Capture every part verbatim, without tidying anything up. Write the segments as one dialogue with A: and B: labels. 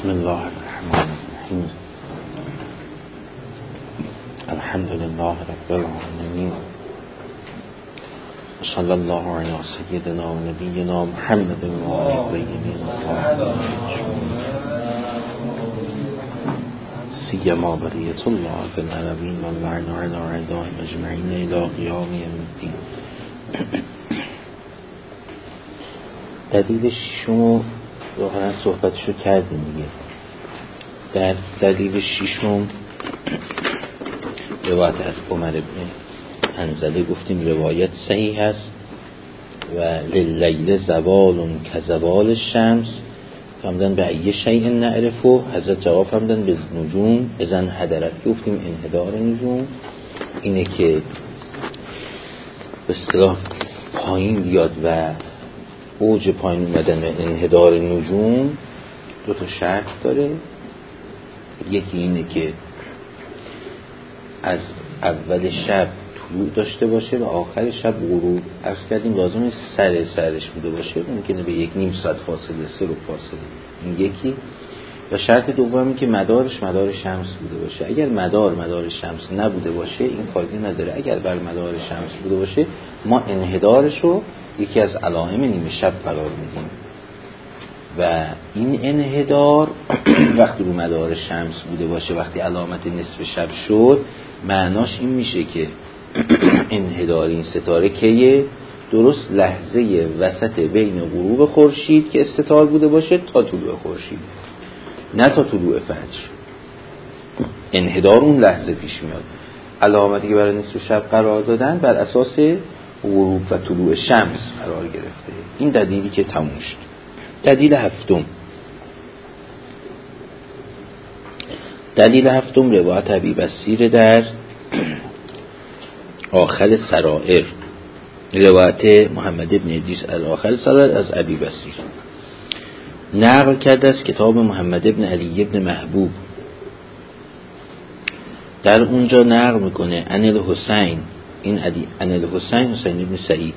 A: بسم الله الرحمن الرحیم. الحمد لله رب العالمین و صلی الله علی سیدنا و نبینا محمد و آله الطیبین الطاهرین سیما بقیة الله فی العالمین و لعنا علی اعدائهم اجمعین الی قیام یوم الدین. دلیل ششم واقعا صحبتشو کردیم دیگه. در دلیل ششم روایت از عمر ابن حنظله گفتیم روایت صحیح هست و للیل زوال کزوال الشمس فهمدن به ایه شیء نعرفه. حضرت جواب فهمدن به نجوم اذن حدرت. گفتیم انحدار نجوم اینه که به اصطلاح پایین بیاد و اوج پایین اومدن و انحدار نجوم دو تا شرط داره. یکی اینه که از اول شب طلوع داشته باشه و آخر شب غروب. عرض کردیم لازم سر سرش بوده باشه، ممکنه به یک نیم ساعت فاصله سه رو فاصله. این یکی. و شرط دومی که مدارش مدار شمس بوده باشه. اگر مدار مدار شمس نبوده باشه این فایده نداره. اگر بر مدار شمس بوده باشه ما انحدارش رو یکی از علائم نیمه شب قرار میدیم و این انحدار وقتی رو مدار شمس بوده باشه، وقتی علامت نصف شب شد، معناش این میشه که انحدار این ستاره کیه؟ درست لحظه وسط بین غروب خورشید که استتار بوده باشه تا طلوع خورشید، نه تا طلوع فجر. انحدار اون لحظه پیش میاد. علامتی که برای نصف شب قرار دادن بر اساس غروب و طلوع شمس قرار گرفته. این دلیلی که تموم شد. دلیل هفتم دلیل هفتم روایت ابی بصیر در آخر سرائر، روایت محمد ابن ادریس از آخر سرائر از ابی بصیر نقل کرده از کتاب محمد ابن علی ابن محبوب. در اونجا نقل میکنه ان الحسین، این علی ان الحسین حسین ابن سعید.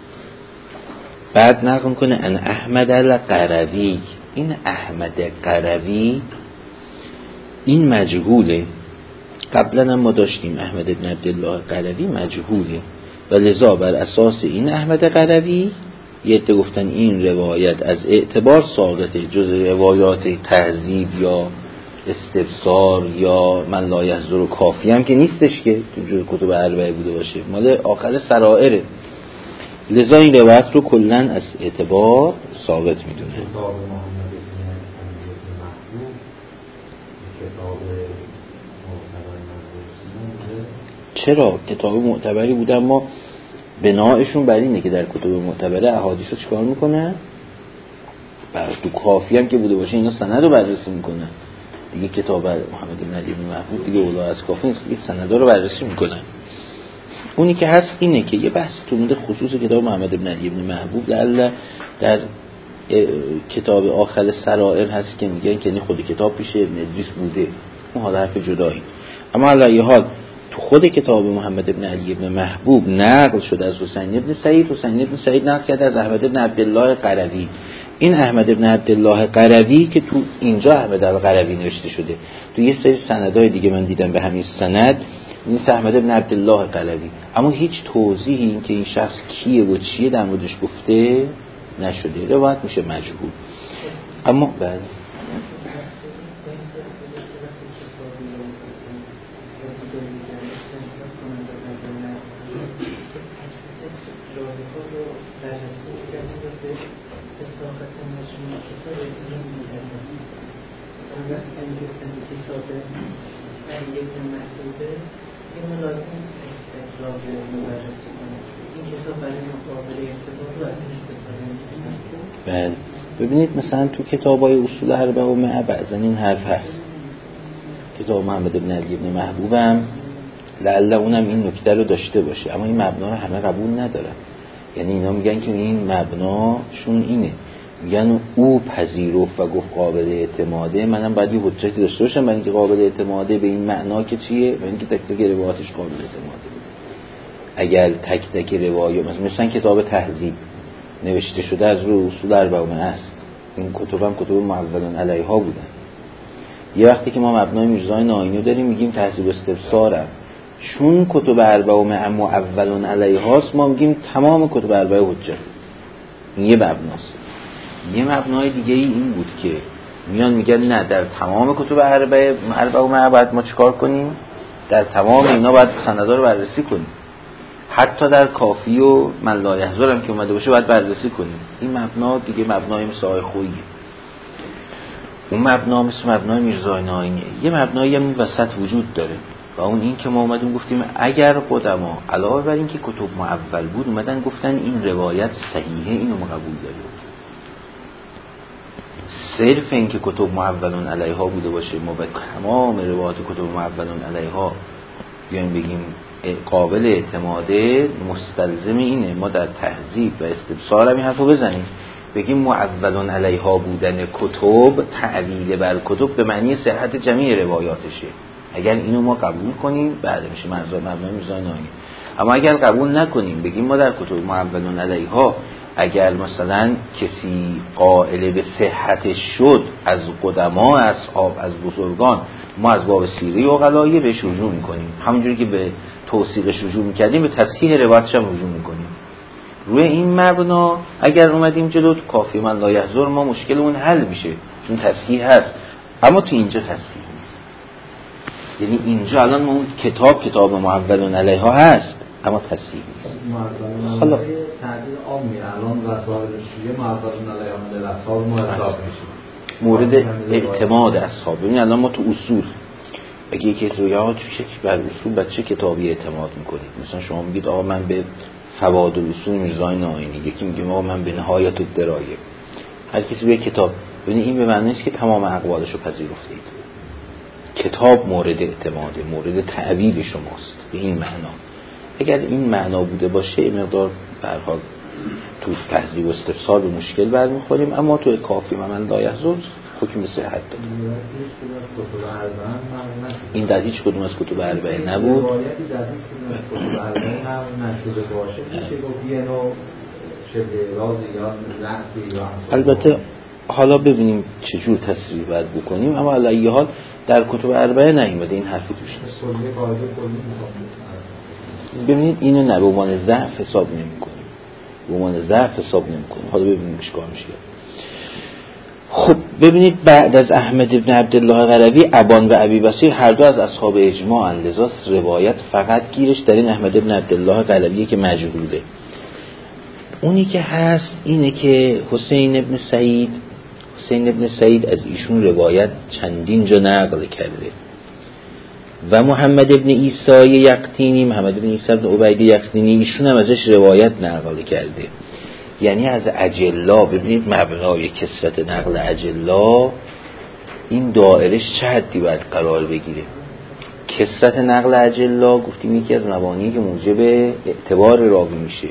A: بعد نقل میکنه ان احمد القروی. این احمد قروی این مجهوله. قبلا هم ما داشتیم احمد ابن عبدالله قروی مجهوله و لذا بر اساس این احمد قروی یه عده گفتن این روایت از اعتبار ساقطه، جز روایات تهذیب یا استبصار یا من لا یحضر و کافی هم که نیستش که تو جز کتب اربعه بوده باشه، مال آخر سرائره. لذا این روایت رو کلن از اعتبار ثابت میدونه.
B: کتاب محمد ابن محبوب کتاب معتبر.
A: چرا کتاب معتبری بوده، اما بنایشون بر اینه که در کتب معتبره احادیث رو چیکار میکنن؟ بر تو کافی هم که بوده باشه اینا سند رو بررسی میکنن دیگه. کتاب محمد ابن علی ابن محبوب دیگه اولا از کافی نیست، دیگه سند رو بررسی میکنن. اونی که هست اینه که یه بحث تو مونده خصوص کتاب محمد ابن علی ابن محبوب لعل در کتاب آخر سرائر هست که میگن که خود کتاب پیش ابن ادریس بوده، اون حالا حرف جدایی. اما علیه حال تو خود کتاب محمد ابن علی ابن محبوب نقل شده از حسین ابن سعید. حسین ابن سعید نقل کرده از احمد ابن عبدالله قروی. این احمد ابن عبدالله قروی که تو اینجا احمد القروی نوشته شده، تو یه سری سندهای دیگه من دیدم به همین سند این احمد ابن عبدالله قروی، اما هیچ توضیحی این که این شخص کیه و چیه در موردش گفته نشده. روایت میشه مجهول. اما بعد بله ببینید مثلا تو کتابای اصول اربعه و مع بعضا این حرف هست. کتاب محمد ابن علی ابن محبوبم لعل اونم این نکته رو داشته باشه، اما این مبنا رو همه قبول ندارن. یعنی اینا میگن که این مبناشون اینه، میگن او پذیرفت و گفت قابل اعتماده، منم باید یه حجتی داشته باشم برای اینکه قابل اعتماده به این معنا که چیه، برای اینکه تک تک روایاتش قابل اعتماده بود. اگر تک تک روایات مثلا, مثلا کتاب تهذیب نوشته شده از روی اصول اربعه است، این کتب هم کتب معولن علیها بودن، یه وقتی که ما مبنای میرزای ناینی داریم میگیم تهذیب استفسارم، چون کتب اربعه و معول علیهاست ما میگیم تمام کتب اربعه حجت. این یه مبناست. یه مبنای دیگه ای این بود که میان میگن نه در تمام کتب اربعه اربعه و معول ما چیکار کنیم؟ در تمام اینا باید سندها رو بررسی کنیم، حتی در کافی و من لا یحضر هم که اومده باشه باید بررسی کنیم. این مبنا دیگه مبنای مثل آقای خوییه. اون مبنا مثل مبنای میرزای ناینیه. یه مبنایی هم وسط وجود داره و اون این که ما اومدیم گفتیم اگر قدما علاوه بر این که کتب معول بود اومدن گفتن این روایت صحیحه اینو ما قبول داریم، صرف این که کتب معول علیها بوده باشه ما به تمام روایات کتب معول علیها بیایم بگیم قابل اعتماده، مستلزم اینه ما در تهذیب و استبصار هم این حرفو بزنیم بگیم معول علیها بودن کتب تعویل بر کتب به معنی صحت جمیع روایاتشه. اگر اینو ما قبول کنیم بعد میشه منظور مبنای میرزای ناینی. اما اگر قبول نکنیم بگیم ما در کتب معول علیها اگر مثلا کسی قائل به صحتش شد از قدما اصحاب از بزرگان ما از باب سیره و غلایه بهش رجوع میکنیم، همونجوری که به توثیقش رجوع میکردیم به تصحیح روایتش هم رجوع میکنیم. روی این مبنا اگر اومدیم جلو تو کافی من لا یحضر ما مشکلمون حل میشه چون تصحیح هست، اما تو اینجا تصحیح نیست. یعنی اینجا الان ما اون کتاب کتاب معول علیها هست اما تصحیح نیست.
B: حالا تعبیر عامی الان وسائل شیعه معول علیها و اصحاب ما حساب میشه
A: مورد اعتماد اصحاب. ببین الان ما تو اصول اگه یکی کسی بگه آقا تو چه بر اصول بر چه کتابی اعتماد میکنید، مثلا شما میگید آقا من به فوائد الاصول میرزای ناینی، یکی میگه آقا من به نهایت الدرایه، هر کسی به کتاب. ببین این به معنی نیست که تمام اقوالشو پذیرفتید. کتاب مورد اعتماده، مورد تعبیر شماست به این معنا. اگر این معنا بوده باشه مقدار به هر حال تو تهذیب و استفسار به مشکل برمیخوریم، اما تو کافی و من لا یحضر حکم صحت داد. این در هیچ کدوم از کتب اربعه نبود. البته حالا ببینیم چجور تصریح باید بکنیم، اما علی حال در کتب اربعه نیومده این حرفی توش نیست. ببینید اینو نه به عنوان ضعف حساب نمی‌کنیم، به عنوان ضعف حساب نمی‌کنیم. حالا ببینیم چیکار میشه. خب ببینید بعد از احمد ابن عبدالله قروی ابان و ابی بصیر هر دو از اصحاب اجماع اند، لذا روایت فقط گیرش در این احمد ابن عبدالله قروی که مجهوله. اونی که هست اینه که حسین ابن سعید حسین ابن سعید از ایشون روایت چندین جا نقل کرده و محمد ابن عیسی یقطینی محمد ابن عیسی ابن عبید یقطینی ایشون هم ازش روایت نقل کرده. یعنی از اجلا. ببینید مبنای کثرت نقل اجلا این دایرش چه حدی باید قرار بگیره. کثرت نقل اجلا گفتیم یکی از مبانی که موجب اعتبار راوی میشه.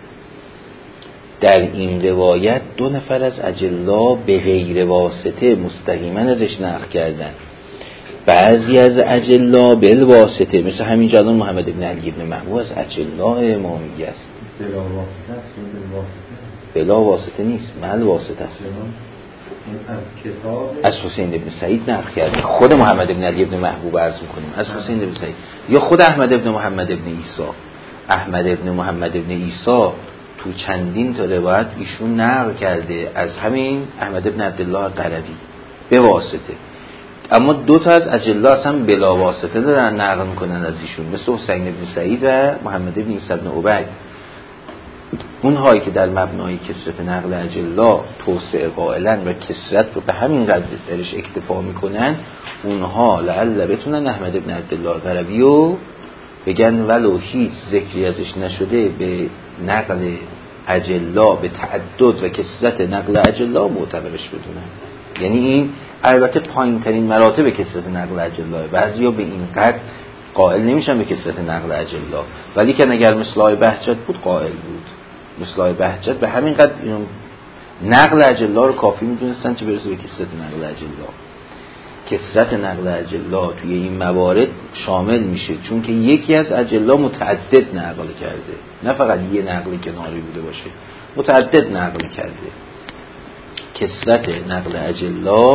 A: در این روایت دو نفر از اجلا به غیر واسطه مستقیما ازش نقل کردن، بعضی از اجلا بالواسطه، مثل همین جلال محمد ابن علی ابن محبوب از اجلا امامیه است.
B: بلا واسطه است یا بالواسطه؟
A: بلا واسطه نیست، مل واسطه است.
B: از کتاب
A: از حسین ابن سعید نقل کرده، خود محمد ابن علی ابن محبوب عرض میکنیم از حسین ابن سعید، یا خود احمد ابن محمد ابن عیسی. احمد ابن محمد ابن عیسی تو چندین تا روایت ایشون نقل کرده از همین احمد ابن عبدالله قروی به واسطه، اما دو تا از اجلا اصلا بلا واسطه دارن نقل میکنن از ایشون، مثل حسین ابن سعید و محمد ابن عیسی ابن عبید. اونهایی که در مبنای کثرت نقل اجلا توسعه قائلن و کثرت رو به همین قدر درش اکتفا میکنن، اونها لعل بتونن احمد ابن عبدالله قروی رو بگن ولو هیچ ذکری ازش نشده به نقل اجلا به تعدد و کثرت نقل اجلا معتبرش بدونن. یعنی این البته پایین ترین مراتب کثرت نقل اجلا، بعضیا به این قدر قائل نمیشن به کثرت نقل اجلا، ولی که اگر مثل آقای بهجت بود قائل بود. مثل آقای بهجت به همین قدر نقل اجلا رو کافی میدونستن چه برسه به کثرت نقل اجلا. کثرت نقل اجلا توی این موارد شامل میشه چون که یکی از اجلا متعدد نقل کرده، نه فقط یه نقل کناری بوده باشه، متعدد نقل کرده. کثرت نقل اجلا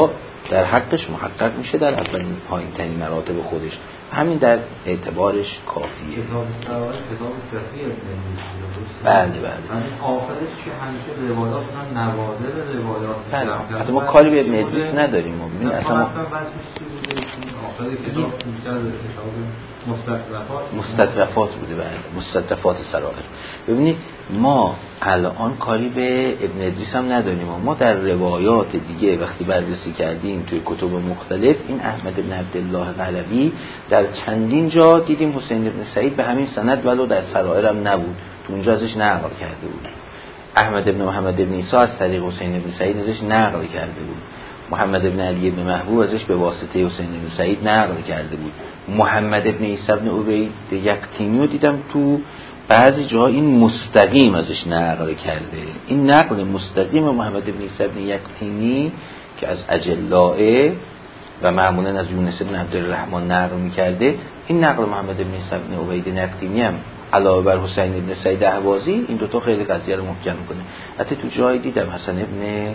A: در حقش محقق میشه در اولین پایین ترین مراتب خودش. همین در اعتبارش کافیه.
B: کتاب سرای کتاب فقهی ابن
A: بله بله.
B: یعنی آخرش که همیشه روایات هم نوادر روایات.
A: بله. حتی ما کاری به ابن ادریس نداریم. ما ببین اصلا ما
B: آخر کتاب بیشتر کتاب مستطرفات
A: مستطرفات بوده. بله مستطرفات سرائر. ببینید ما الان کاری به ابن ادریس هم نداریم. ما در روایات دیگه وقتی بررسی کردیم توی کتب مختلف این احمد بن عبدالله قلبی در چندین جا دیدیم حسین بن سعید به همین سند ولو در سرائر هم نبود تو اونجا ازش نقل کرده بود. احمد بن محمد بن عیسی از طریق حسین بن سعید ازش نقل کرده بود. محمد بن علی بن محبوب ازش به واسطه حسین بن سعید نقل کرده بود. محمد بن عیسی بن عبید یقطینی دیدم تو بعضی جاها این مستقیم ازش نقل کرده. این نقل مستقیم محمد بن عیسی بن یقطینی که از اجلاء و معمولا از یونس بن عبدالرحمن نقل میکرده، این نقل محمد بن عیسی بن عبید یقطینی هم علاوه بر حسین بن سعید اهوازی این دوتا خیلی قضیه رو محکم میکنه. حتی تو جایی دیدم حسن بن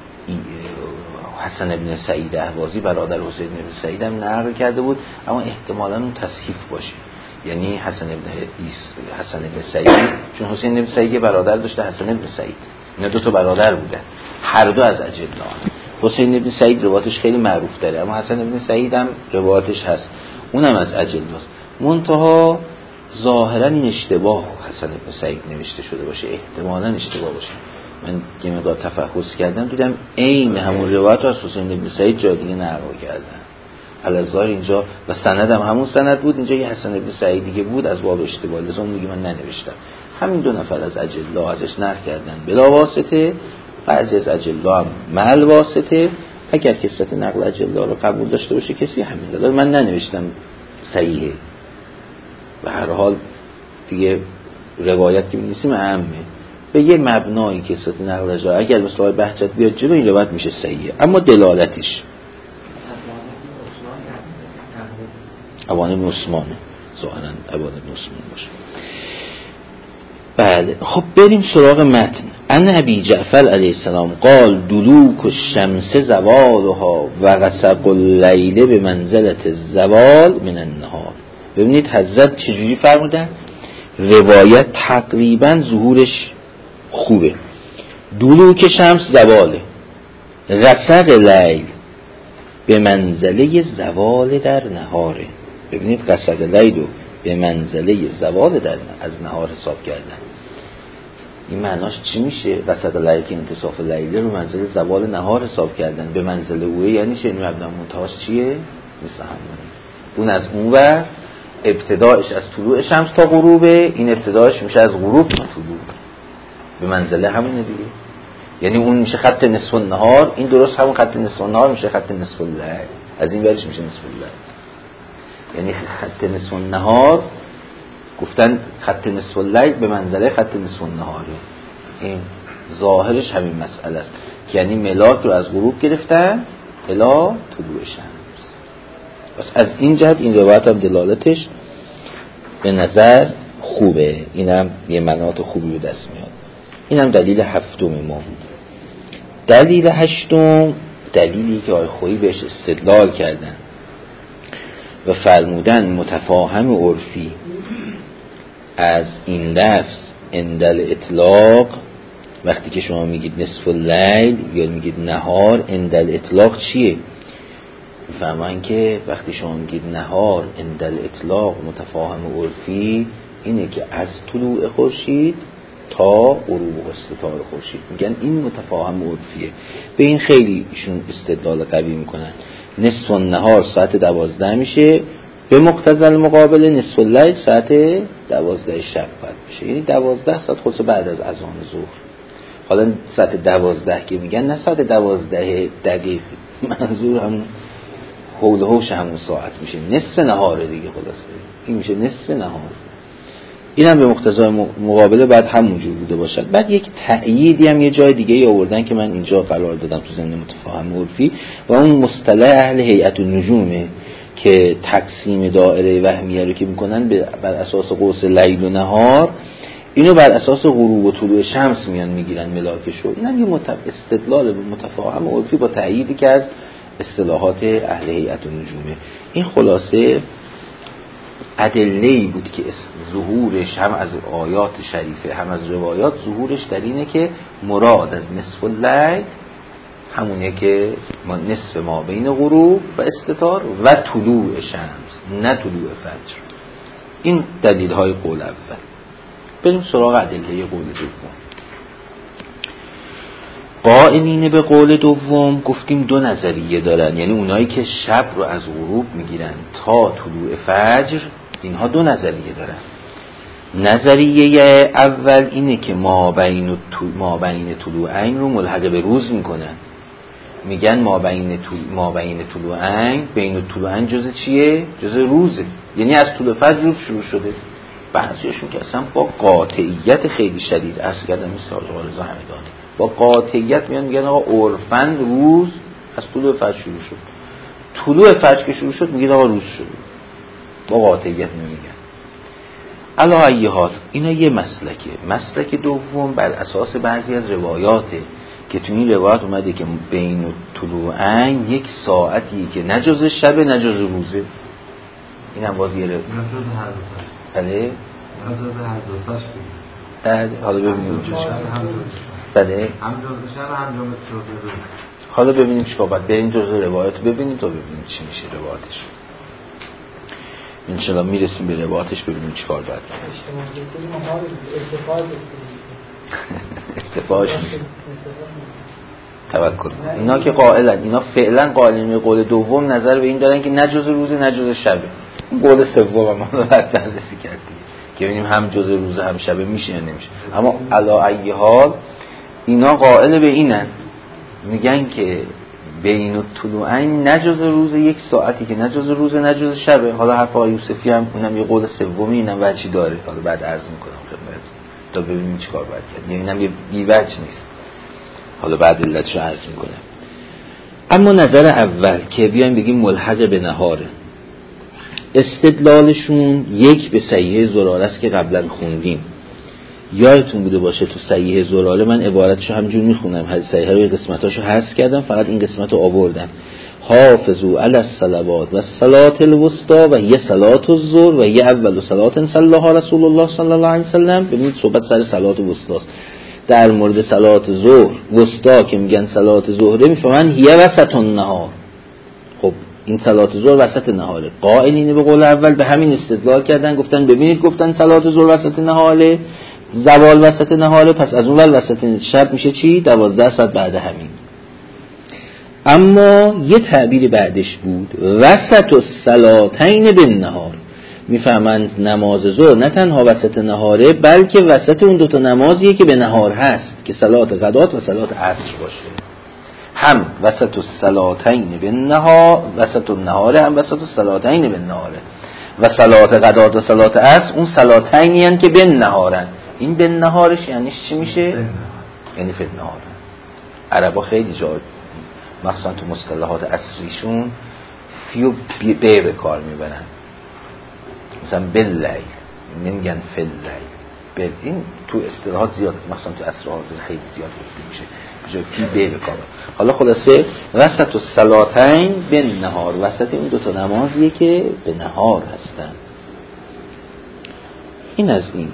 A: حسن بن سعید اهوازی برادر حسین بن سعید هم نقل کرده بود، اما احتمالاً اون تصحیف باشه. یعنی حسن بن ایس حسن بن سعید، چون حسین بن سعید برادر داشته حسن بن سعید، اینا دو تا برادر بودن، هر دو از اجلا. حسین بن سعید روایتش خیلی معروف داره، اما حسن بن سعید هم روایتش هست، اونم از اجلاست. منتها ظاهرا این اشتباه حسن بن سعید نوشته شده باشه، احتمالاً اشتباه باشه. من یه مقدار تفحص کردم دیدم عین همون روایت از حسین بن سعید جای دیگه نقل کردن. الظاهر اینجا و سندم هم همون سند بود، اینجا یه حسن بن سعید دیگه بود از باب اشتباه، لذا اون دیگه من ننوشتم. همین دو نفر از اجلا ازش نقل کردن بلا واسطه، بعضی از اجلا هم مع واسطه. اگر کسرت نقل اجلا رو قبول داشته باشه کسی همین داره، من ننوشتم صحیحه. به هر حال دیگه روایت که می‌نویسیم اهمه، به یه مبنایی کسرت نقل اجلا اگر مثلا بهجت بیاد جلو این روایت میشه صحیحه، اما دلالتش اوان بن عثمان ظاهرا اوان بن عثمان باشه. بله خب بریم سراغ متن. ان ابی جعفر علیه السلام قال دلوک الشمس زوالها و غسق اللیل به منزلت الزوال من النهار. ببینید حضرت چجوری فرمودن؟ روایت تقریبا ظهورش خوبه. دلوک شمس زواله، غسق لیل به منزله زوال در نهاره. ببینید غسق لیل رو به منزله زوال در از نهار حساب کردن. این معناش چی میشه؟ غسق لیل که انتصاف لیل رو منزله زوال نهار حساب کردن، به منزله اوه یعنی چه؟ این مبنا منتهاش چیه؟ مثل همونه. اون از اون ور ابتدایش از طلوع شمس تا غروبه، این ابتدایش میشه از غروب تا طلوع، به منزله همونه دیگه. یعنی اون میشه خط نصف النهار، این درست همون خط نصف النهار میشه خط نصف اللیل، از این ورش میشه نصف اللیل. یعنی خط نصف النهار گفتن خط نصف اللیل به منزله خط نصف النهاره. این ظاهرش همین مسئله است که یعنی ملاک رو از غروب گرفتن الی طلوع شمس. بس از این جهت این روایت هم دلالتش به نظر خوبه، اینم یه مناط خوبی به دست میاد. اینم دلیل هفتم ما. دلیل هشتم دلیلی که آقای خویی بهش استدلال کردن و فرمودن متفاهم عرفی از این لفظ اندل اطلاق، وقتی که شما میگید نصف اللیل یا میگید نهار، اندل اطلاق چیه؟ میفهمن که وقتی شما میگید نهار اندل اطلاق متفاهم عرفی اینه که از طلوع خورشید تا غروب استتار خورشید، میگن این متفاهم عرفیه. به این خیلی ایشون استدلال قوی میکنن. نصف النهار ساعت دوازده میشه، به مقتضی المقابله نصف اللیل ساعت دوازده شب باید میشه، یعنی دوازده ساعت خودش بعد از اذان ظهر. حالا ساعت دوازده که میگن نه ساعت دوازده دقیق، منظور همون حول و حوش همون ساعت میشه، نصف نهاره دیگه. خلاصه این میشه نصف نهار. این هم به مقتضای مقابله بعد همونجور بوده باشد. بعد یک تأییدی هم یه جای دیگه ای آوردن که من اینجا قرار دادم تو ضمن متفاهم عرفی، و اون مصطلح اهل هیئت النجومه که تقسیم دایره وهمیه رو که میکنن بر اساس قوس لیل و نهار، اینو بر اساس غروب و طلوع شمس میان میگیرن ملاکش رو. این هم یه متف... استدلال متفاهم عرفی با تأییدی که از اصطلاحات اهل هیئت النجومه. این خلاصه ادله‌ای بود که ظهورش هم از آیات شریفه هم از روایات ظهورش در اینه که مراد از نصف اللیل همونه که ما نصف ما بین غروب و استتار و طلوع شمس، نه طلوع فجر. این دلیل های قول اول. بریم سراغ ادله قول دوم. قائلین به قول دوم گفتیم دو نظریه دارن، یعنی اونایی که شب رو از غروب میگیرن تا طلوع فجر، اینها دو نظریه دارن. نظریه اول اینه که ما بین ما بین طلوعین رو ملحق به روز میکنن، میگن ما بین طلوع ما بین طلوعین، بین طلوعین جزء چیه؟ جزء روزه، یعنی از طلوع فجر روز شروع شده. بعضیشون که اصلا با قاطعیت خیلی شدید عرض کردم مثل آقا رضا همدانی با قاطعیت میان میگن آقا عرفاً روز از طلوع فجر شروع شد، طلوع فجر که شروع شد میگن آقا روز شد، با قاطعیت نمیگن. علی ای حال اینا یه مسلکه. مسلک دوم بر اساس بعضی از روایاته که تو این روایت اومده که بین طلوعین یک ساعتی که نه جز شب نه جز روزه. این هم بازی رو بله
B: نه جز هر دو تاش
A: بگیم. حالا ببینیم بله
B: هم جز شب هم جز روز.
A: حالا ببینیم چیکار باید بریم جزء روایت ببینیم تا ببینیم چی میشه روایتش. انشالله میرسیم به روایتش ببینیم چیکار باید. استفاش توکل. اینا که قائلن، اینا فعلا قائلین به قول دوم نظر به این دارن که نه جزء روز نه جزء شبه. این قول سوم ما رو بعد بررسی کردیم که ببینیم هم جزء روز هم شبه میشه یا نمیشه. اما علی ای حال اینا قائل به اینن، میگن که بین الطلوعین نه جزء روز یک ساعتی که نه جزء روز نه جزء شبه. حالا حرف آقای یوسفی هم اونم یه قول سومی اینم وجهی داره، حالا بعد عرض میکنم خدمتتون تا ببینیم چیکار باید کرد. یعنی اینم یه بی وجه نیست، حالا بعد علتشو عرض میکنم. اما نظر اول که بیایم بگیم ملحق به نهاره، استدلالشون یک به صحیح زراره است که قبلا خوندیم. یادتون بوده باشه تو صحیح زراره من عبارتشو همجور میخونم، صحیح رو قسمتاشو حذف کردم، فقط این قسمتو آوردم. حافظوا علی الصلوات و الصلاة الوسطى و هی صلاة الظهر و هی اول صلاة صلاها رسول الله صلی الله علیه وسلم. ببینید صحبت سر صلاة الوسطی است. در مورد صلاة ظهر وسطا که میگن صلاة ظهره میفهمن هی وسط النهار. خب این صلاة ظهر وسط نهاره. قائلین به قول اول به همین استدلال کردن، گفتن ببینید گفتن صلاة ظهر وسط نهاره، زوال وسط نهاره، پس از اون ول وسط شب میشه چی؟ دوازده ساعت بعد همین. اما یه تعبیر بعدش بود وسط الصلاتین بالنهار، میفهمند نماز ظهر نه تنها وسط نهاره بلکه وسط اون دوتا نمازیه که به نهار هست که صلات غدات و صلات عصر باشه. هم وسط الصلاتین بالنهار، وسط النهار هم وسط الصلاتین بالنهاره، و صلات غدات و صلات عصر اون صلاتینی هستند که بالنهارن. این بالنهارش یعنی چی میشه؟ یعنی فی النهار. عربا خیلی جا مخصوصا تو مصطلحات عصریشون فیو به به کار میبرن، مثلا باللیل نمیگن فی اللیل. بل این تو اصطلاحات زیاد، مخصوصا تو عصر حاضر خیلی زیاد گفته میشه بجای فی به به کار. حالا خلاصه وسط الصلاتین بالنهار، وسط این دو تا نمازیه که به نهار هستن. این از این.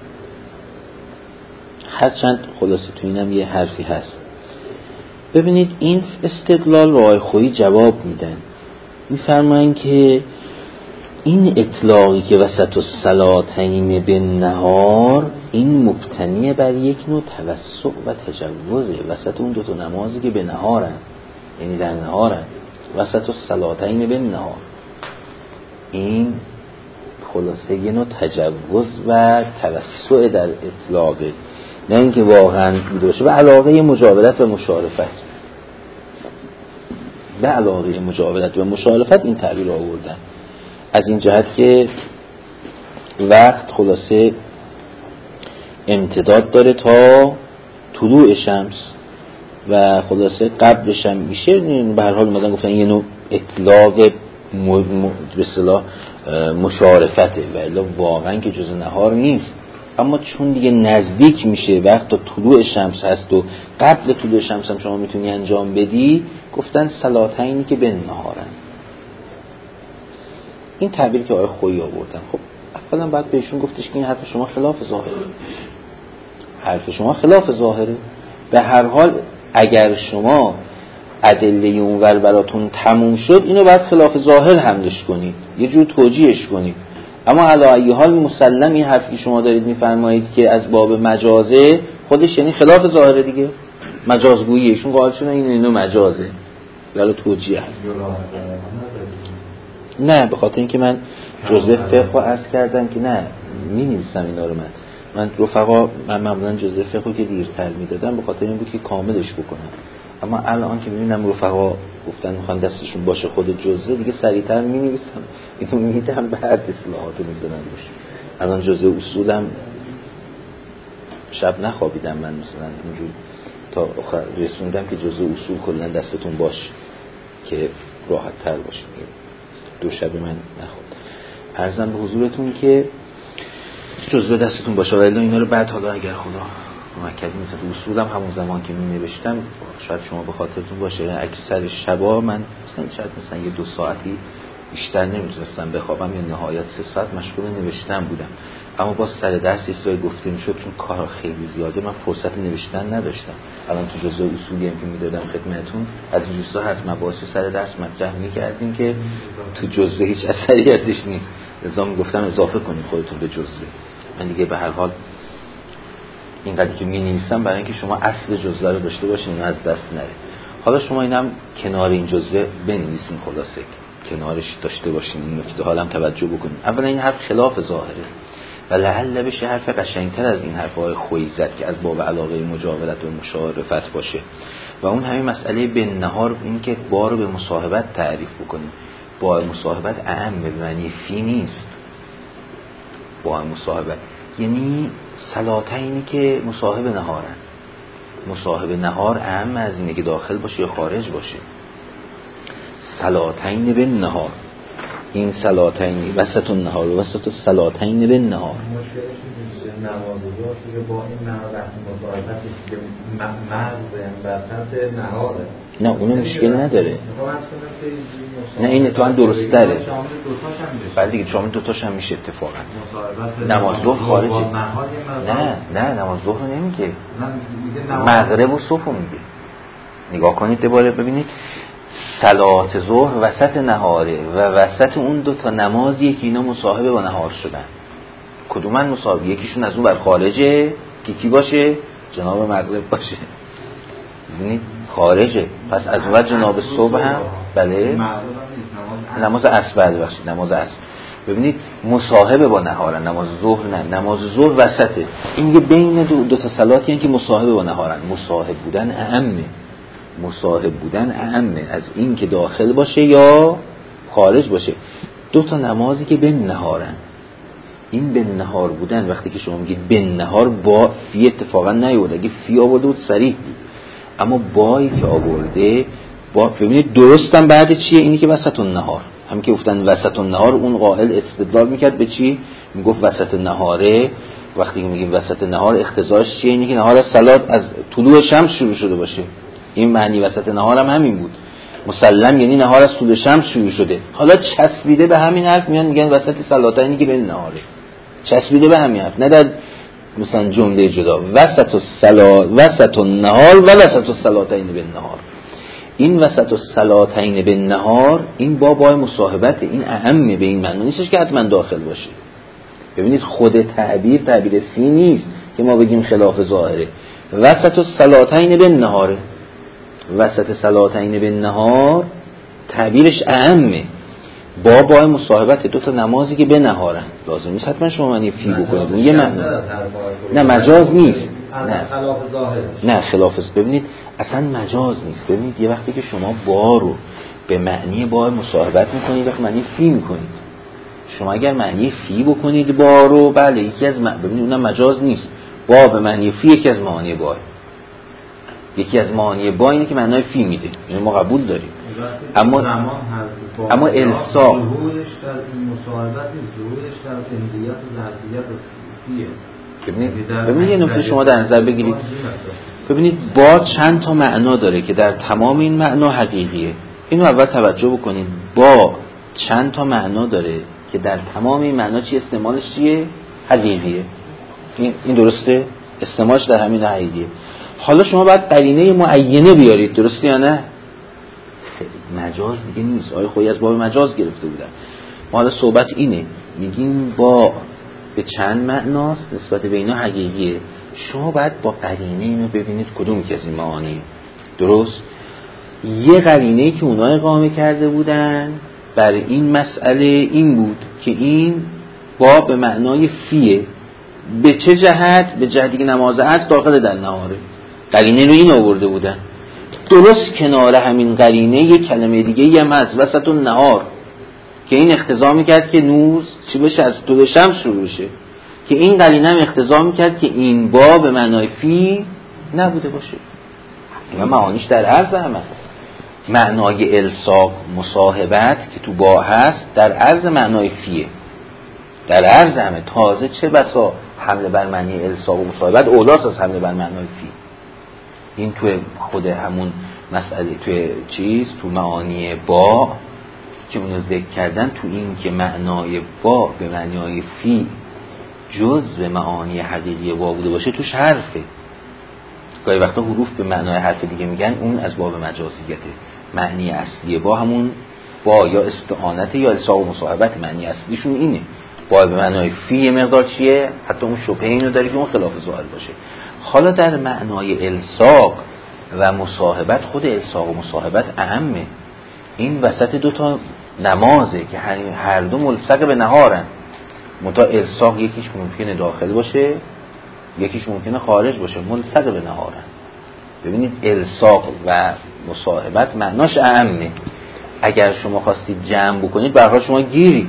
A: هرچند خلاصه تو اینم یه حرفی هست. ببینید این استدلال راه خویی جواب میدن، میفرمایند که این اطلاقی که وسط الصلاتین بالنهار این مبتنی بر یک نوع توسع و تجوزه. وسط اون دو تا نمازی که به نهارن، یعنی در نهارن، وسط الصلاتین بالنهار، این خلاصه یه نوع تجوز و توسع در اطلاقه، نه اینکه واقعا باشه. به علاقه مجاورت و مشارفت، به علاقه مجاورت و مشارفت این تعبیر رو آوردن. از این جهت که وقت خلاصه امتداد داره تا طلوع شمس و خلاصه قبلش هم میشه. به هر حال مثلا گفتن یه نوع اطلاق به اصطلاح مشارفته و الا واقعا که جز نهار نیست. اما چون دیگه نزدیک میشه وقت تا طلوع شمس هست و قبل طلوع شمس هم شما میتونی انجام بدی، گفتن صلاتینی که به نهارن. این تعبیر که آقای خویی آوردن، خب اولا باید بهشون گفتش که این حرف شما خلاف ظاهره، حرف شما خلاف ظاهره. به هر حال اگر شما ادله اونور براتون تموم شد، اینو باید خلاف ظاهر حملش کنید، یه جور توجیهش کنید. اما علی ای حال مسلم این حرفی که شما دارید میفرمایید که از باب مجازه، خودش یعنی خلاف ظاهره دیگه، مجازگویی. ایشون قائل شدن این اینو مجازه، برای توجیه هست. نه، به خاطر اینکه من جزء فقه رو عرض کردم که نه می‌نویسم اینا رو. من من رفقا من معمولا جزء فقه رو که دیرتر میدادم به خاطر این بود که کاملش بکنم. اما الان که می‌بینم رفقا گفتن میخوان دستشون باشه خود جزء، دیگه سریعتر می‌نویسم، اینو میدم بعد اصلاحات رو می‌ذارم روش. الان جزء اصولم شب نخوابیدم من، مثلا اینجور تا آخر رسوندم که جزء اصول کلا دستتون باشه که راحت تر باشه. دو شب من نخواب. عرضم به حضورتون که جزء دستتون باشه، ولی اینا رو بعد حالا اگر خدا مکدی نیست اصولم همون زمان که می نوشتم شاید شما به خاطرتون باشه اکثر شبا من مثلا شاید مثلا یه دو ساعتی بیشتر نمیتونستم بخوابم یا نهایت سه ساعت مشغول نوشتن بودم. اما باز سر درس یه چیزایی گفته میشد چون کار خیلی زیاده من فرصت نوشتن نداشتم. الان تو جزء اصولی هم که میدادم خدمتتون از این جزء هست مباحث سر درس مطرح میکردیم که تو جزء هیچ اثری ازش نیست، لذا میگفتم اضافه کنید خودتون به جزء. من دیگه به هر حال اینقدر که می‌نویسم برای اینکه شما اصل جزء رو داشته باشین و از دست نره. حالا شما اینم کنار این جزء بنویسین، خلاصه کنارش داشته باشین این نکته، حالم توجه بکنین. اولا این حرف خلاف ظاهره و لعل بشه حرف قشنگتر از این حرف‌های خویی زد که از باب علاقه مجاورت و مشارفت باشه. و اون همین مسئله به نهار، این که با رو به مصاحبت تعریف بکنیم. با مصاحبت اعم به معنی فی نیست. با مصاحبت یعنی صلاتینی که مصاحب نهارن. مصاحب نهار اهم از اینه که داخل باشه یا خارج باشه. صلاتین به نهار، این صلاتین وسط النهار و وسط الصلاتین به نهار.
B: مشکلش میشه نماز ظهر که با این نهار رسم مصاحبت که مغز وسط نهاره.
A: نه اونو مشکل نداره. نه این اتفاقا درست داره. بعد دیگه شامل دوتاش هم میشه اتفاقا. نماز ظهر خارجه. نه نه نماز ظهر نمیگه، مغرب و صبح میگه. نگاه کنید دوباره ببینید صلات ظهر وسط نهاره و وسط اون دو تا نمازیه که اینا مصاحبه با نهار شدن. کدومن مصاحبه؟ یکیشون از اون بر خارجه که کی باشه؟ جناب مغرب باشه. ببینید خارجه، پس از اون جناب صبح هم بله نماز عصر، بله بخشید نماز عصر. ببینید مصاحبه با نهارن، نماز ظهر نه، نماز ظهر وسطه. این میگه بین دو, دو تا صلاتی که مصاحبه با نهارن. مصاحب بودن اعمه، مصاحب بودن اعمه از این که داخل باشه یا خارج باشه. دو تا نمازی که بین نهارن، این بین نهار بودن وقتی که شما میگید بین نهار با فی اتفاقا نیورده، اگه فی آورده بود صریح بود، اما بایی که آورده با ببینید درستم بعد چیه؟ اینی که وسط النهار، هم که گفتن وسط النهار اون قائل استدلال میکرد به چی؟ میگفت وسط النهاره. وقتی که میگیم وسط النهار اختزاش چیه؟ اینی که نهار از صلات از طلوع شمس شروع شده باشه. این معنی وسط نهار هم همین بود. مسلم یعنی نهار از طلوع شمس شروع شده. حالا چسبیده به همین حرف میان میگن وسط صلاتینی که بین نهاره. چسبیده به همین حرف، نه در مثلا جمله جدا. وسط الصلات وسط النهار و وسط الصلاتین بالنهار. این وسط الصلاتین بالنهار این با با مصاحبت، این اعم به این معنی نیستش که حتما داخل باشه. ببینید خود تعبیر تعبیر فی نیست که ما بگیم خلاف ظاهره. وسط الصلاتین بالنهار، وسط صلاتین بالنهار تعبیرش اعمه، با با مصاحبت دو تا نمازی که به نهارن. لازم نیست حتما شما معنی فی بکنید، اون یه معنی نه مجاز نیست، نه
B: خلاف ظاهر،
A: نه خلاف. ببینید اصلا مجاز نیست. ببینید یه وقتی که شما با رو به معنی با مصاحبت میکنید وقت معنی فی میکنید. شما اگر معنی فی بکنید با رو، بله یکی از معنی، ببینید اونم مجاز نیست. با به معنی فی یکی از معانی با، یکی از معانی با اینه که معنای فی میده، اینو ما قبول داریم. اما اما الساق
B: ظهورش در این مصاحبت، ظهورش در اندیات و ظرفیت فیه.
A: ببینید ببینید یه نکته شما در نظر بگیرید، ببینید با چند تا معنا داره که در تمام این معنا حقیقیه. اینو اول توجه بکنید، با چند تا معنا داره که در تمام این معنا چی استعمالش چیه؟ حقیقیه. این این درسته؟ استعمالش در همین حقیقیه. حالا شما باید قرینه معینه بیارید، درسته یا نه؟ مجاز دیگه نیست. آیه خودی از باب مجاز گرفته بودن. ما حالا صحبت اینه، میگیم با به چند معناست، نسبت به اینا حقیقیه. شما باید با قرینه اینو ببینید کدوم که از این معانیه. درست؟ یه قرینه‌ای که اونا اقامه کرده بودن بر این مسئله این بود که این با به معنای فیه. به چه جهت؟ به جهتی که نماز است داخل در نهاره. قرینه رو این آورده بودن. درست کنار همین قرینه یک کلمه دیگه هم هست، وسط النهار، که این اقتضا میکرد که نور چی بشه؟ از طلوع شمس شروع بشه. که این قرینه هم اقتضا میکرد که این با به معنای فی نبوده باشه. اینا معانیش در عرض همه. معنای الصاق مصاحبت که تو با هست در عرض معنای فیه، در عرض همه. تازه چه بسا حمله بر معنی الصاق و مصاحبت اولاست از حمله بر معنای فی. این توی خود همون مسئله توی چیز تو معانی با که اونو ذکر کردن، تو این که معنای با به معنای فی جز به معانی حقیقی با بوده باشه توش حرفه. گاهی وقتا حروف به معنای حرف دیگه میگن، اون از باب مجازیته. معنی اصلی با همون با یا استعانت یا الصاق و مصاحبت، معنی اصلیشون اینه. با به معنای فی مقدار چیه؟ حتی اون شبهه اینو داره که اون خلاف ظاهر باشه. حالا در معنای الصاق و مصاحبت، خود الصاق و مصاحبت اهمه. این وسط دو تا نمازه که هر دو ملصق به نهارن. منتها الصاق یکیش ممکنه داخل باشه، یکیش ممکنه خارج باشه، ملصق به نهارن. ببینید الصاق و مصاحبت معناش اهمه. اگر شما خواستید جمع بکنید به هر حال شما گیرید.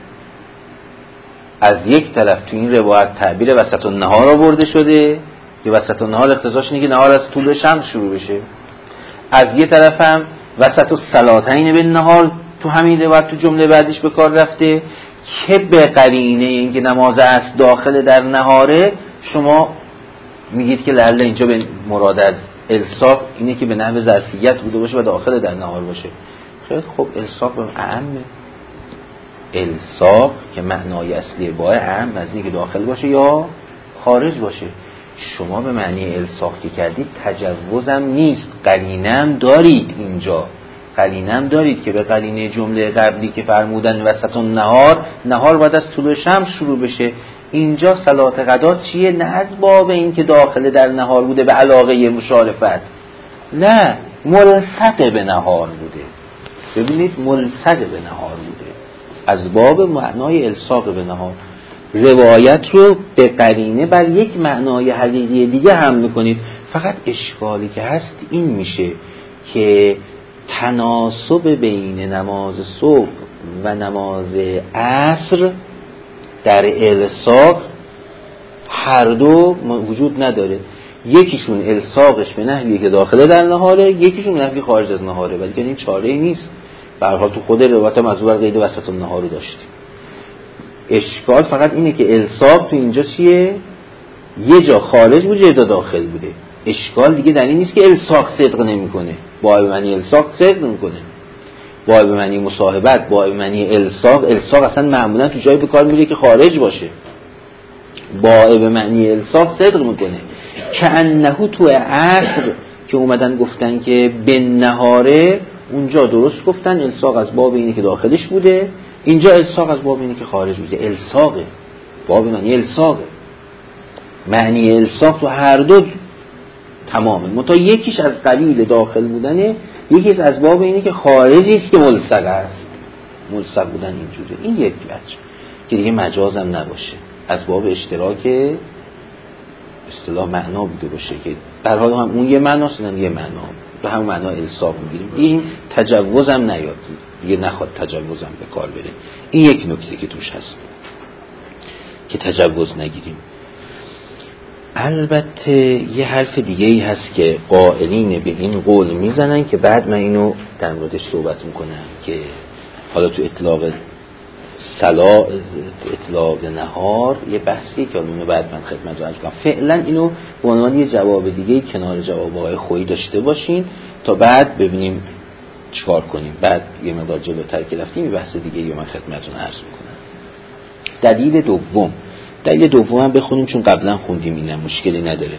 A: از یک طرف تو این روایت تعبیر وسط النهار آورده شده که وسط النهار اقتضاش اینه که نهار از طول شمس شروع بشه. از یه طرف هم وسط الصلاتین به نهار تو همین روایت تو جمله بعدیش به کار رفته که به قرینه این که نماز است داخل در نهاره شما میگید که لعل اینجا به مراد از الصاق اینه که به نحو ظرفیت بوده باشه و داخل در نهار باشه. خیلی خب الصاق به اهمه. الصاق که معنای اصلی با اهم از اینه که داخل باشه یا خارج باشه. شما به معنی الصاق که کردید تجوزم نیست، قرینم دارید. اینجا قرینم دارید که به قرینه جمله قبلی که فرمودن وسط النهار، نهار بعد از طلوع شمس شروع بشه. اینجا صلات غدا چیه؟ نه از باب این که داخل در نهار بوده به علاقه مشارفت، نه، ملصق به نهار بوده. ببینید ملصق به نهار بوده از باب معنای الصاق به نهار. روایت رو به قرینه بر یک معنای حقیقی دیگه هم میکنید. فقط اشکالی که هست این میشه که تناسب بین نماز صبح و نماز عصر در الصاق هر دو وجود نداره. یکیشون الصاقش به نحویه که داخله در نهاره، یکیشون به نحوی خارج از نهاره، ولی که این چاره‌ای نیست. به هر حال تو خود روایت هم از اول قید وسط النهار رو داشتیم. اشکال فقط اینه که الصاق تو اینجا چیه؟ یه جا خارج بوده یه جا داخل بوده. اشکال دیگه در این نیست که الصاق صدق نمی‌کنه. با به معنی الصاق صدق نمی‌کنه. با به معنی مصاحبت، با به معنی الصاق، الصاق اصلا معمولا تو جایی به کار میره که خارج باشه. با به معنی الصاق صدق می‌کنه. که انه تو عصر که اومدن گفتن که به نهاره، اونجا درست گفتن الصاق از باب اینه که داخلش بوده، اینجا الصاق از باب اینه که خارج بوده. الصاقه، باب معنی الصاقه. معنی الصاق تو هر دو تمامه. منتها یکیش از قبیل داخل بودنه، یکیش از باب اینه که خارجی است که ملصق است. ملصق بودن اینجوره. این یک وجه که دیگه مجاز هم نباشه، از باب اشتراک اصطلاح معنا بوده باشه که در حال هم اون یه معناست اینم یه معنا، به همون معنا الصاق میگیریم. این تجوز هم نیاد، دیگه نخواد تجوز هم به کار بره. این یک نکته که توش هست که تجوز نگیریم. البته یه حرف دیگه ای هست که قائلین به این قول میزنن که بعد من اینو در موردش صحبت میکنم که حالا تو اطلاق صلا اطلاق نهار یه بحثی که اونو بعد من خدمت رو عرض کنم. فعلا اینو به عنوان یه جواب دیگه کنار جواب آقای خویی داشته باشین تا بعد ببینیم چیکار کنیم. بعد یه مقدار جلوتر که رفتیم یه بحث دیگه رو من خدمتتون عرض میکنم. دلیل دوم، دلیل دوم هم بخونیم چون قبلا خوندیم، اینم مشکلی نداره.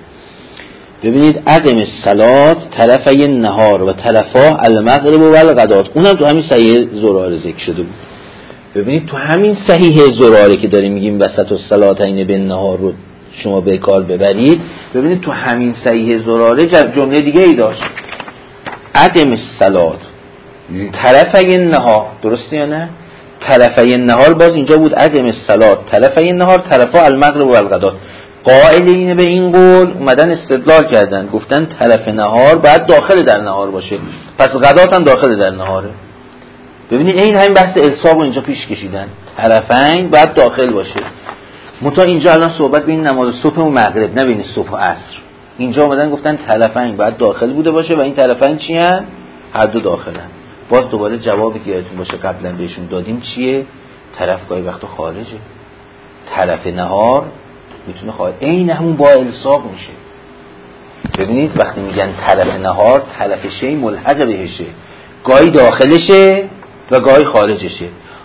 A: ببینید عدم الصلات طرفی النهار و طرفا المغرب و الغدات، اونم تو همین صحیح زراره ذکر شده بود. ببینید تو همین صحیح زراره که داریم میگیم وسط الصلاتین بالنهار رو شما به کار ببرید، ببینید تو همین صحیح زراره جمله دیگه ای داشت، عدم الصلات طرفی النهار، درسته یا نه؟ طرفی النهار باز اینجا بود عدم الصلات طرفی النهار طرفا المغرب و الغدات. قائلین به این قول اومدن استدلال کردن، گفتن طرف نهار باید داخل در نهار باشه، پس غدات هم داخل در نهاره. ببینید این همین بحث الساق رو اینجا پیش کشیدن، طرفین باید داخل باشه. متا اینجا الان صحبت بین نماز صبح و مغرب، نه بین صبح و عصر. اینجا اومدن گفتن طرفین باید داخل بوده باشه و این طرفین چی هن؟ هر دو داخلن. باز دوباره جوابی که یادتون باشه قبلا بهشون دادیم چیه؟ طرف گاهی وقتا خارجه، طرف نهار میتونه خواهد این همون با الساق میشه. ببینید وقتی میگن طرف نهار طرف شی ملحق بهشه، گاهی داخلشه و گاهی خارجشه.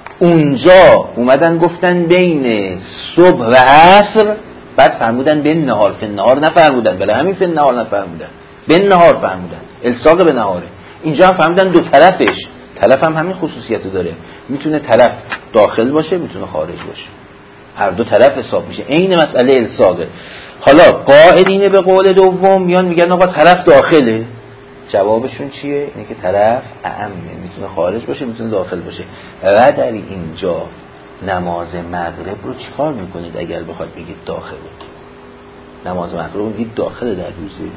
A: اونجا اومدن گفتن بین صبح و عصر، بعد فرمودن بین نهار فی نهار نفرمودن، برای همین فی نهار نفرمودن، بین نهار فرمودن، الساق به نهاره. اینجا هم فرمودن دو طرفش، طرف هم همین خصوصیت داره، میتونه طرف داخل باشه میتونه خارج باشه، هر دو طرف حساب میشه. عین مسئله الساقه. حالا قائلین به قول دوم میان میگن آقا طرف داخله، جوابشون چیه؟ اینه که طرف اعمه، میتونه خارج باشه میتونه داخل باشه. و در اینجا نماز مغرب رو چیکار میکنید اگر بخواد بگید داخله؟ نماز مغرب رو میگید داخل در روزه؟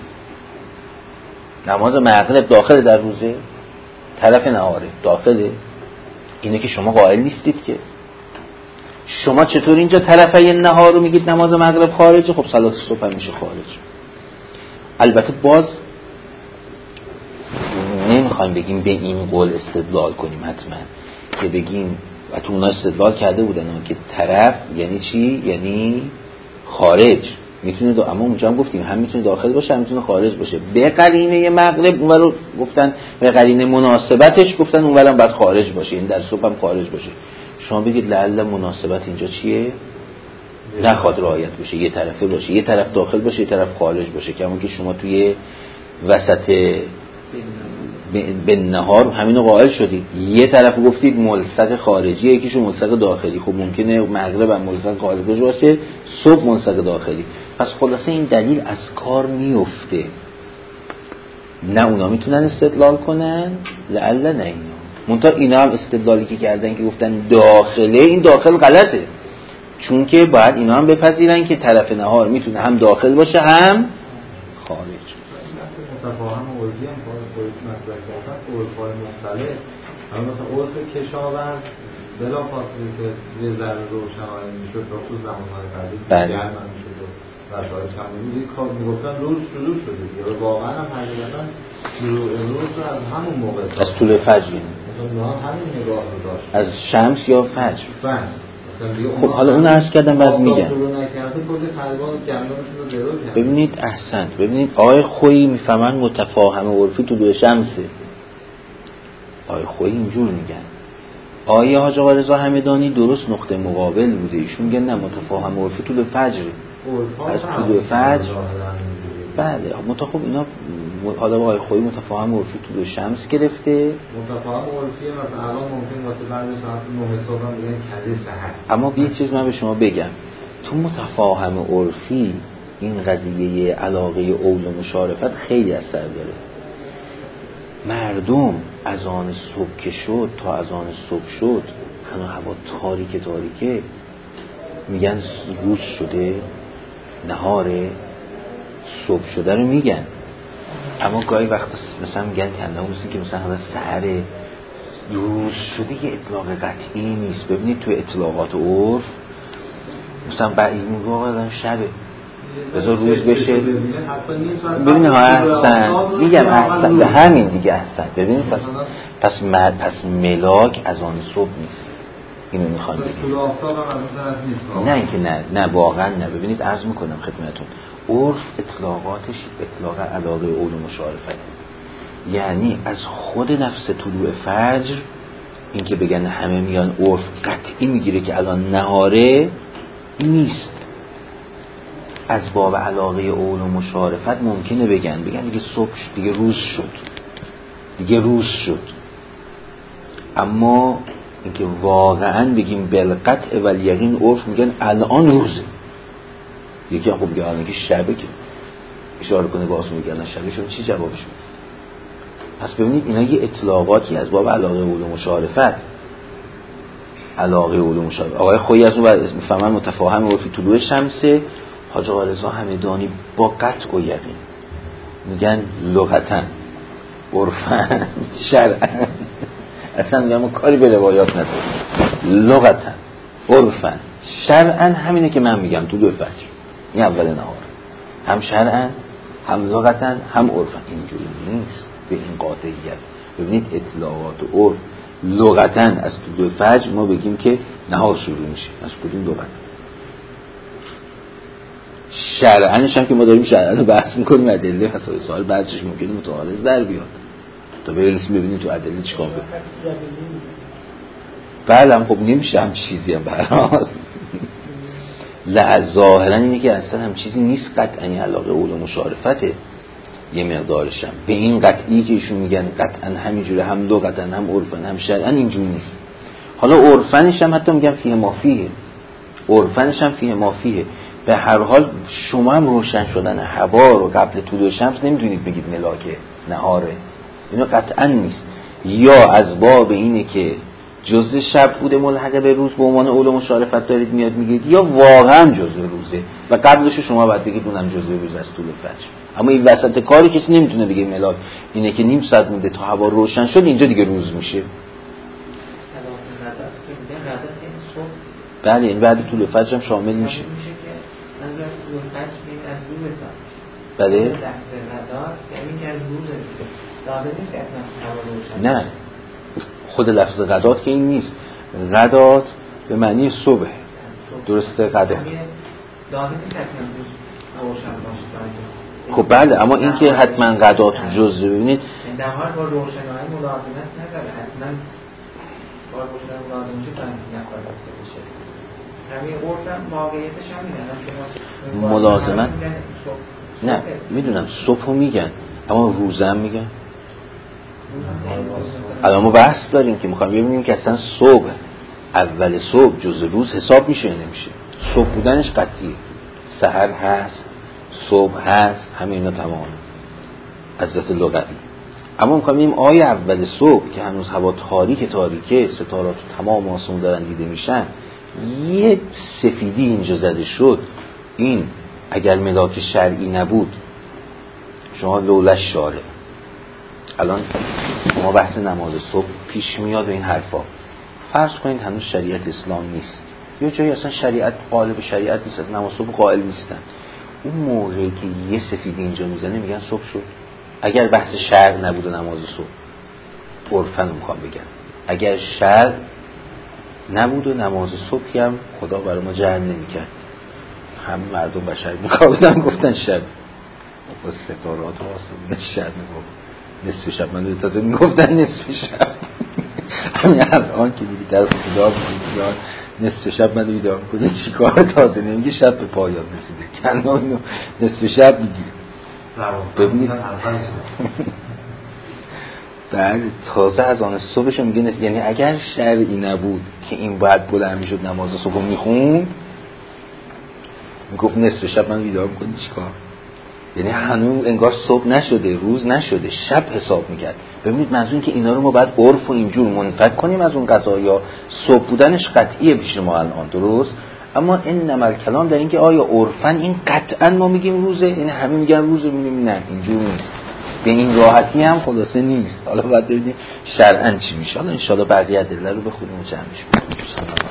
A: نماز مغرب داخل در روزه؟ طرف نهاره داخله؟ اینه که شما قائل نیستید که. شما چطور اینجا طرفی نهار رو میگید نماز مغرب خارجه؟ خب صلات صبح هم میشه خارج. البته باز نمیخوایم بگیم به این قول استدلال کنیم حتما که بگیم، و تو اونا استدلال کرده بودن که طرف یعنی چی؟ یعنی خارج میتونه دا... اما اونجا هم گفتیم هم میتونه داخل باشه هم میتونه خارج باشه. به قرینه مغرب اون رو گفتن، به قرینه مناسبتش گفتن اونورم باید خارج باشه، این در صبح هم خارج باشه. شما بگید لعل مناسبت اینجا چیه؟ نخواد رعایت بشه، یه طرفه باشه، یه طرف داخل باشه یه طرف خارج باشه، که همون که شما توی وسط به نهار همینو قائل شدید. یه طرف گفتید ملصق خارجی، یکیشو ملصق داخلی. خب ممکنه مغرب هم ملصق خارجی باشه، صبح ملصق داخلی. پس خلاصه این دلیل از کار میفته، نه اونا میتونن استدلال کنن لعل نه اینا. منتها اینا هم استدلالی که کردن که گفتن داخله، این داخل غلطه، چون که باید اینا هم بپذیرن که طرف نهار میتونه هم داخل باشه هم خارج.
B: متفاهم عرفی هم باید مطرح کردن عرفای مختلف، اما مثلا عرف کشاورز بلا فاصله که یه ذره روشنایی میشد تا تو زمانهای قدیم گرم هم میشد و وسایل کم میگه کار میگفتن روز شروع شده دیگه، واقعا هم حقیقتا شروع روز رو از همون موقع
A: از طول فجر
B: مثلا همین نگاه رو داشت،
A: از شمس یا فجر.
B: فجر.
A: خب حالا اون عرض کردم بعد میگم. ببینید احسنت، ببینید آقای خویی میفهمن متفاهم عرفی طلوع شمسه، آقای خویی اینجور میگن. آقای حاج آقا رضا همدانی درست نقطه مقابل بوده، ایشون میگن نه متفاهم عرفی طلوع فجر، از طلوع فجر. بله متفاهم اینا حالا آقای خویی متفاهم عرفی طلوع شمس گرفته.
B: متفاهم عرفی مثلا الان ممکن واسه بعد ساعت نه صبح هم بگن کله سحر.
A: اما یه چیز من به شما بگم، تو متفاهم عرفی این قضیه علاقه اول و مشارفت خیلی اثر داره. مردم از آن صبح که شد تا از آن صبح شد هنو هوا تاریک تاریکه، میگن روز شده، نهاره، صبح شده رو میگن. اما گاهی وقت مثلا میگن که اندام مثل که مثلا سحر روز شده یه اطلاق قطعی نیست. ببینید تو اطلاقات عرف مثلا بعد این موقع آقا شبه بذار روز بشه، ببینید ها احسن میگم احسن به همین دیگه احسن. ببینید پس پس, مد... پس ملاک از آن صبح نیست، اینو میخوان بگیم.
B: طلوع آفتاب هم از نیست.
A: نه اینکه نه نه واقعا نه. ببینید عرض میکنم خدمتتون، عرف اطلاقاتش اطلاق علاقه علوم مشارفته. یعنی از خود نفس طلوع فجر اینکه بگن همه میان عرف قطعی میگیره که الان نهاره نیست. از باب علاقه علوم مشارفت ممکنه بگن بگن دیگه صبح دیگه روز شد دیگه روز شد، اما اینکه واقعا بگیم بالقطع و الیقین عرف میگن الان روزه. یکی هم خب بگه الان که شبه، که اشاره کنه باز میگن شبه شد، چی جوابش میده؟ پس ببینید اینا یه اطلاقاتی از باب علاقه علوم مشارفت. علاقه علوم مشارفت آقای خویی از اون میفهمن متفاهم عرفی طلوع شمسه، حاج آقا رضا همدانی با قطع و یقین میگن لغتن عرفن شرعن، اصلا میگن ما کاری به روایات نداریم، لغتن عرفن شرعن همینه که من میگم طلوع فجر این اول نهار، هم شرعن هم لغتن هم عرفن. اینجوری نیست به این قاطعیت. ببینید اطلاعات عرف لغتن از طلوع فجر ما بگیم که نهار شروع میشه، از کدوم لغت؟ شرعنش هم که ما داریم شرعن رو بحث میکنیم، ادله مسائل سوال بعضیش ممکنه متعارض در بیاد تا برسیم ببینید تو ادله چیکار کنیم. بله هم خب نمیشه هم چیزی هم برام لحظ ظاهرا اینه که اصلا هم چیزی نیست قطعا علاقه علوم مشارفته یه مقدارش هم به این قطعی که ایشون میگن قطعا همینجوره، هم لغتا هم عرفن هم شرعن اینجوری نیست. حالا عرفنش هم حتی میگن فیه ما فیه، عرفنش هم فیه ما فیه. به هر حال شما هم روشن شدن هوا رو قبل طلوع شمس نمیتونید بگید ملاکه نهاره، اینو قطعا نیست. یا از باب اینه که جزء شب بوده ملحق به روز به عنوان علوم مشارفت دارید میاد میگید، یا واقعا جزء روزه و قبلش شما باید بگید اونم جزء روز از طلوع فجر. اما این وسط کاری کسی نمیتونه بگه ملاک اینه که نیم ساعت مونده تا هوا روشن شد اینجا دیگه روز میشه. بله این بعد طلوع فجر هم شامل میشه. بله نه خود لفظ غدات که این نیست، غدات به معنی صبح درسته غدات. خب بله اما این که حتما غدات جزء ببینید
C: نهار با روشنایی ملازمت نداره، حتما با روشنایی ملازمت تا نخواهد بشه. همین عرفم واقعیتش همینه
A: ملازمت نه میدونم صبحو میگن اما روزم میگن. الان ما بحث داریم که میخوایم ببینیم که اصلا صبح اول صبح جزء روز حساب میشه یا نمیشه. صبح بودنش قطعیه، سحر هست صبح هست همه اینا تمام از ذات لغوی. اما میخوایم ببینیم آیا اول صبح که هنوز هوا تاریک تاریکه ستارات تمام آسمون دارن دیده میشن یه سفیدی اینجا زده شد، این اگر ملاک شرعی نبود شما لولش شاره. الان شما بحث نماز صبح پیش میاد و این حرفا، فرض کنید هنوز شریعت اسلام نیست یا جایی اصلا شریعت قالب شریعت نیست، از نماز صبح قائل نیستن، اون موقعی که یه سفیدی اینجا میزنه میگن صبح شد. اگر بحث شرع نبود و نماز صبح عرفاً میخوام بگم اگر شرع نبود و نماز صبحی هم خدا برای ما جعل نمیکرد، همه مردم بشر مقابلن گفتن شب با ستارات و آسمون شب نگفت نصف شب، من دوی تازه میگفتن نصف شب همین الان که میگی در خدا میگی نصف شب من دوی دار میکنه چی کار تازه نمیگه شب به پایان رسیده کنه اینو نصف شب میگیره. ببینید بعد تازه از آن صبحش میگه نصف، یعنی اگر شرعی نبود که این باید بلند میشد نماز صبح میخوند میگفت نصف شب من بیدار میکنی چیکار، یعنی هنوز انگار صبح نشده روز نشده شب حساب میکرد. ببینید منظور که اینا رو ما باید عرف و اینجور منفک کنیم از اون قضایا. صبح بودنش قطعیه پیش ما الان درست، اما این نمل کلام در این که آیا عرفن این قطعا ما میگیم روزه، یعنی همه میگن روزه میگیم نه اینجور نیست، به این راحتی هم خلاصه نیست. حالا باید ببینیم شرعاً چی میشه. حالا ان شاءالله بعضی ادله رو بخونیم و جمعش کنیم.